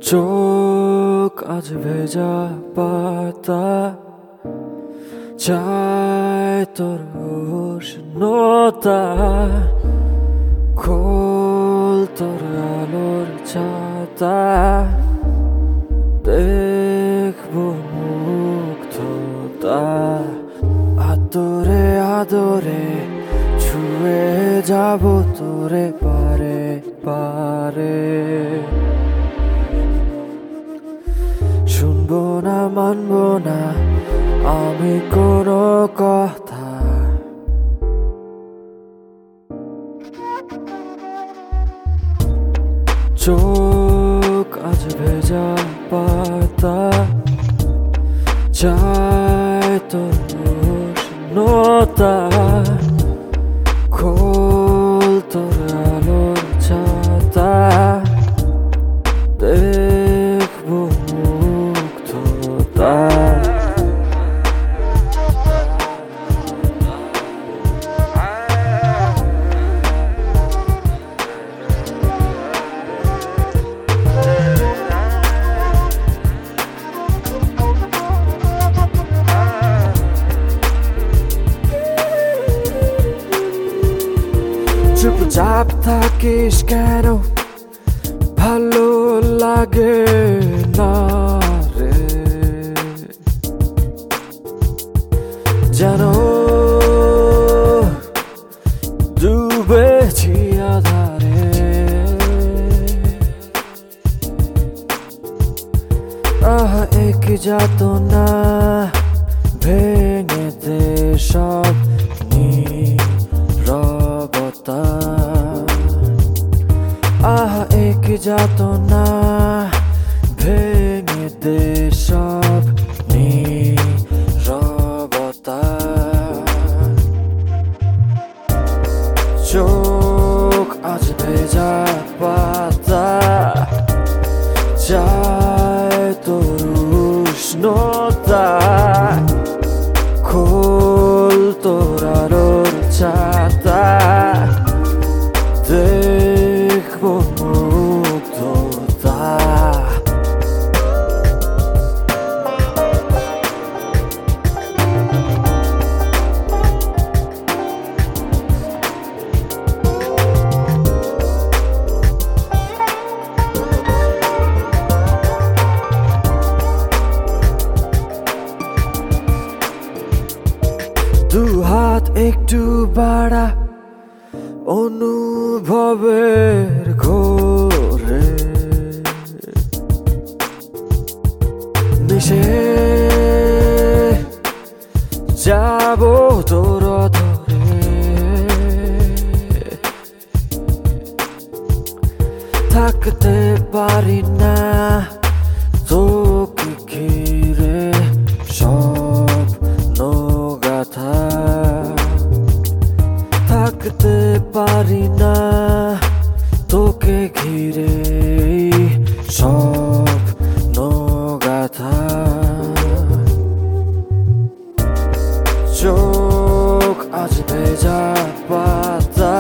চোখ আজ ভেজা পাতা চায় তোর উষ্ণতা খোল তোর আলোর ছাতা দেখবো মুগ্ধতা আদরে আদরে ছুঁয়ে যাব তোরে পারে পারে শুনবো না মানবো না আমি কোনো কথা চোখ আজ ভেজা পাতা চায় তোর উষ্ণতা খোল তোর আলোর ছাতা দেখবো মুগ্ধতা চুপচাপ থাকিস কেন ভালো লাগে না রে যেন ডুবেছি আধারে এক যাতনা ভেঙে দে সব নীরবতা এক যাতনা ভেঙে দে সব নীরবতা চোখ আজ ভেজা পাতা চায় তোর উষ্ণতা খোল তোর আলোর ছাতা দেখবো মুগ্ধতা দু হাত একটু বাড়া অনুভবের ঘোরে মিশে যাব তোর ধরে থাকতে পারি না তোকে ঘিরে স্বপ্ন গাথা থাকতে পারি না তোকে ঘিরে স্বপ্ন গাথা চোখ আজ ভেজা পাতা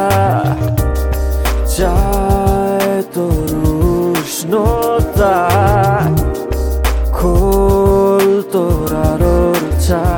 চায় তোর উষ্ণতা খোল তোর আলোর ছাতা